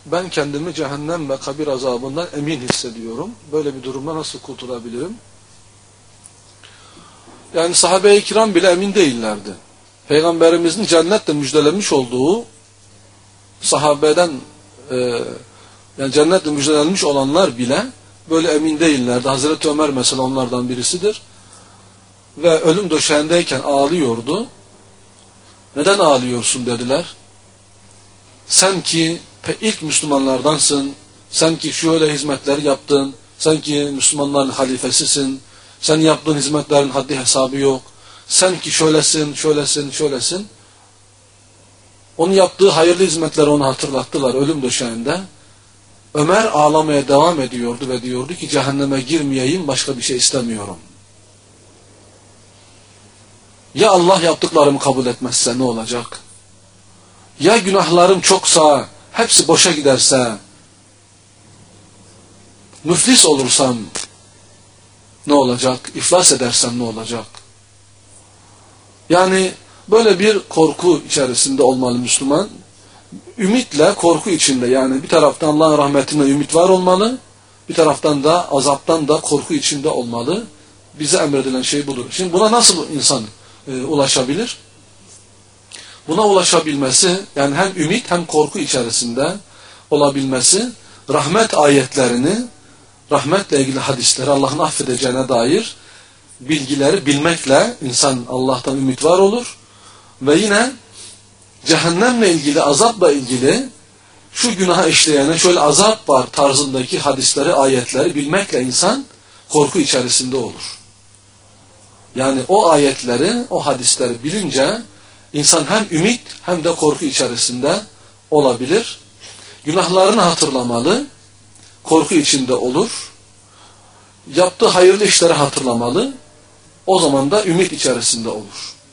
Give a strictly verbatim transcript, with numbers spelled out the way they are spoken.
ben kendimi cehennem ve kabir azabından emin hissediyorum. Böyle bir durumda nasıl kurtulabilirim? Yani sahabe-i kiram bile emin değillerdi. Peygamberimizin cennetle müjdelemiş olduğu sahabeden e, yani cennetle müjdelenmiş olanlar bile böyle emin değillerdi. Hazreti Ömer mesela onlardan birisidir. Ve ölüm döşeğindeyken ağlıyordu. Neden ağlıyorsun dediler. Sen ki ilk Müslümanlardansın. Sen ki şöyle hizmetler yaptın. Sen ki Müslümanların halifesisin. Sen yaptığın hizmetlerin haddi hesabı yok. Sen ki şöylesin, şöylesin, şöylesin. Onun yaptığı hayırlı hizmetleri ona hatırlattılar ölüm döşeğinde. Ömer ağlamaya devam ediyordu ve diyordu ki cehenneme girmeyeyim, başka bir şey istemiyorum. Ya Allah yaptıklarımı kabul etmezse ne olacak? Ya günahlarım çoksa, hepsi boşa giderse, müflis olursam ne olacak? İflas edersem ne olacak? Yani böyle bir korku içerisinde olmalı Müslüman. Ümitle, korku içinde, yani bir taraftan Allah'ın rahmetine ümit var olmalı, bir taraftan da azaptan da korku içinde olmalı. Bize emredilen şey budur. Şimdi buna nasıl insan e, ulaşabilir? Buna ulaşabilmesi, yani hem ümit hem korku içerisinde olabilmesi, rahmet ayetlerini, rahmetle ilgili hadisleri, Allah'ın affedeceğine dair bilgileri bilmekle insan Allah'tan ümit var olur. Ve yine cehennemle ilgili, azapla ilgili şu günaha işleyene şöyle azap var tarzındaki hadisleri, ayetleri bilmekle insan korku içerisinde olur. Yani o ayetleri, o hadisleri bilince insan hem ümit hem de korku içerisinde olabilir. Günahlarını hatırlamalı, korku içinde olur. Yaptığı hayırlı işleri hatırlamalı, o zaman da ümit içerisinde olur.